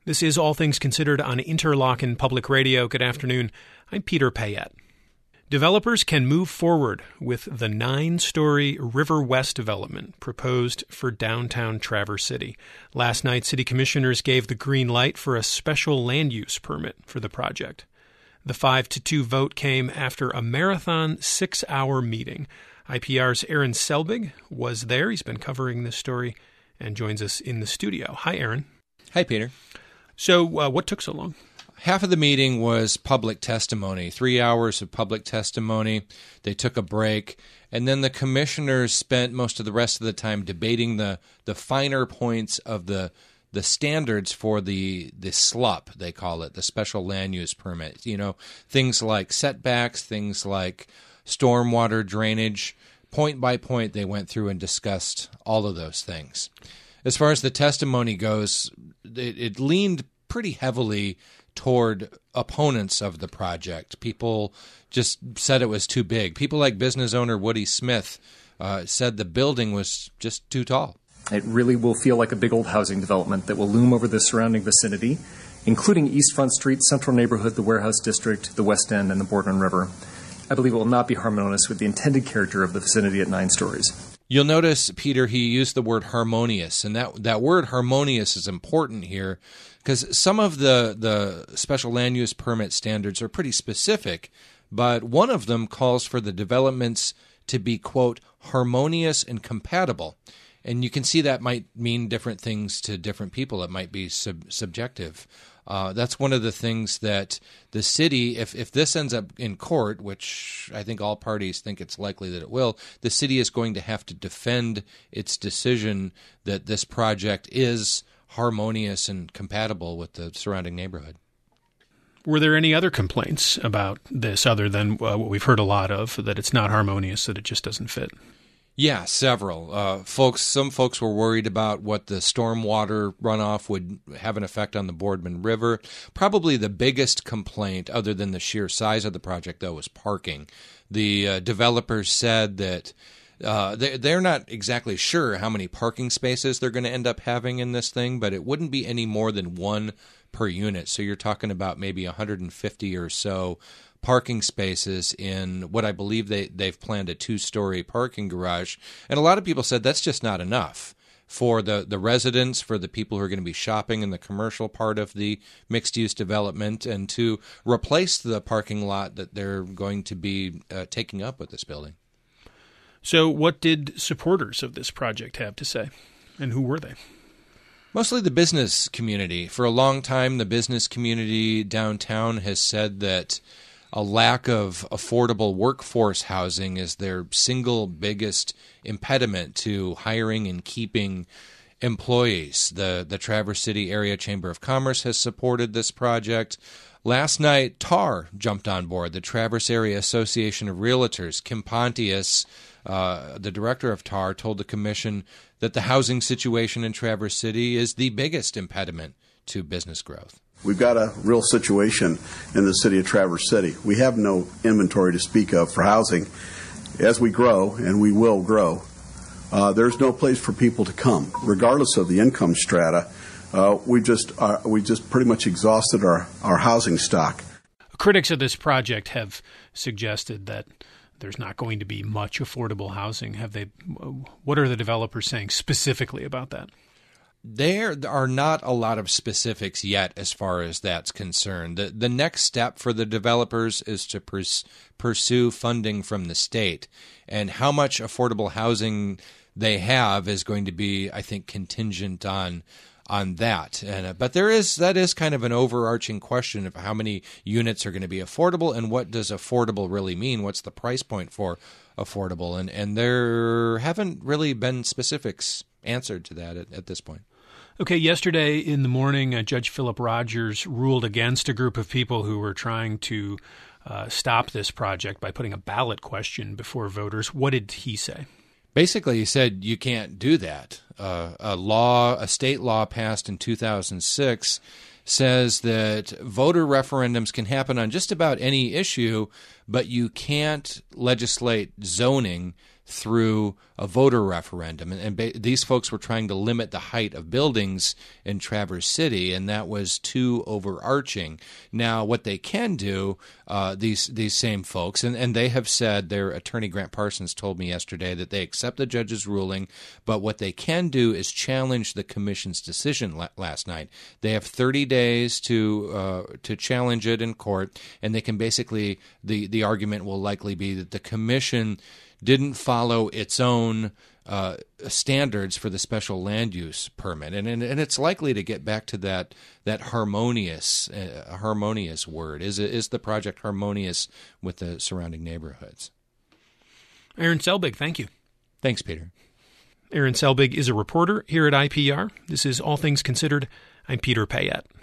This is All Things Considered on Interlochen Public Radio. Good afternoon. I'm Peter Payette. Developers can move forward with the 9-story River West development proposed for downtown Traverse City. Last night, city commissioners gave the green light for a special land use permit for the project. The 5-2 vote came after a marathon 6-hour meeting. IPR's Aaron Selbig was there. He's been covering this story and joins us in the studio. Hi, Aaron. Hi, Peter. So what took so long? Half of the meeting was public testimony, 3 hours of public testimony. They took a break, and then the commissioners spent most of the rest of the time debating the finer points of the standards for the SLUP, they call it, the special land use permit. You know, things like setbacks, things like stormwater drainage. Point by point, they went through and discussed all of those things. As far as the testimony goes, it leaned pretty heavily toward opponents of the project. People just said it was too big. People like business owner Woody Smith said the building was just too tall. It really will feel like a big old housing development that will loom over the surrounding vicinity, including East Front Street, Central Neighborhood, the Warehouse District, the West End, and the Boardman River. I believe it will not be harmonious with the intended character of the vicinity at 9 stories. You'll notice, Peter, he used the word harmonious, and that word harmonious is important here because some of the special land use permit standards are pretty specific, but one of them calls for the developments to be, quote, harmonious and compatible. And you can see that might mean different things to different people. It might be subjective. That's one of the things that the city, if this ends up in court, which I think all parties think it's likely that it will, the city is going to have to defend its decision that this project is harmonious and compatible with the surrounding neighborhood. Were there any other complaints about this other than what we've heard a lot of, that it's not harmonious, that it just doesn't fit? Yeah, several. Some folks were worried about what the stormwater runoff would have an effect on the Boardman River. Probably the biggest complaint, other than the sheer size of the project, though, was parking. The developers said that they're not exactly sure how many parking spaces they're going to end up having in this thing, but it wouldn't be any more than one per unit. So you're talking about maybe 150 or so parking spaces in what I believe they've planned a 2-story parking garage. And a lot of people said that's just not enough for the residents, for the people who are going to be shopping in the commercial part of the mixed-use development, and to replace the parking lot that they're going to be taking up with this building. So what did supporters of this project have to say, and who were they? Mostly the business community. For a long time, the business community downtown has said that a lack of affordable workforce housing is their single biggest impediment to hiring and keeping employees. The Traverse City Area Chamber of Commerce has supported this project. Last night, TAR jumped on board, the Traverse Area Association of Realtors. Kim Pontius, the director of TAR, told the commission that the housing situation in Traverse City is the biggest impediment to business growth. We've got a real situation in the city of Traverse City. We have no inventory to speak of for housing. As we grow, and we will grow, there's no place for people to come, regardless of the income strata. We just pretty much exhausted our housing stock. Critics of this project have suggested that there's not going to be much affordable housing. What are the developers saying specifically about that? There are not a lot of specifics yet as far as that's concerned. The next step for the developers is to pursue funding from the state. And how much affordable housing they have is going to be, I think, contingent on that. But that is kind of an overarching question of how many units are going to be affordable and what does affordable really mean? What's the price point for affordable? And there haven't really been specifics answered to that at this point. Okay, yesterday in the morning, Judge Philip Rogers ruled against a group of people who were trying to stop this project by putting a ballot question before voters. What did he say? Basically, he said you can't do that. A state law passed in 2006 says that voter referendums can happen on just about any issue, but you can't legislate zoning through a voter referendum. And these folks were trying to limit the height of buildings in Traverse City, and that was too overarching. Now, what they can do, these same folks, and they have said, their attorney Grant Parsons told me yesterday that they accept the judge's ruling, but what they can do is challenge the commission's decision last night. They have 30 days to challenge it in court, and they can basically, the argument will likely be that the commission didn't follow its own standards for the special land use permit, and it's likely to get back to that harmonious word. Is the project harmonious with the surrounding neighborhoods? Aaron Selbig, thank you. Thanks, Peter. Aaron Selbig is a reporter here at IPR. This is All Things Considered. I'm Peter Payette.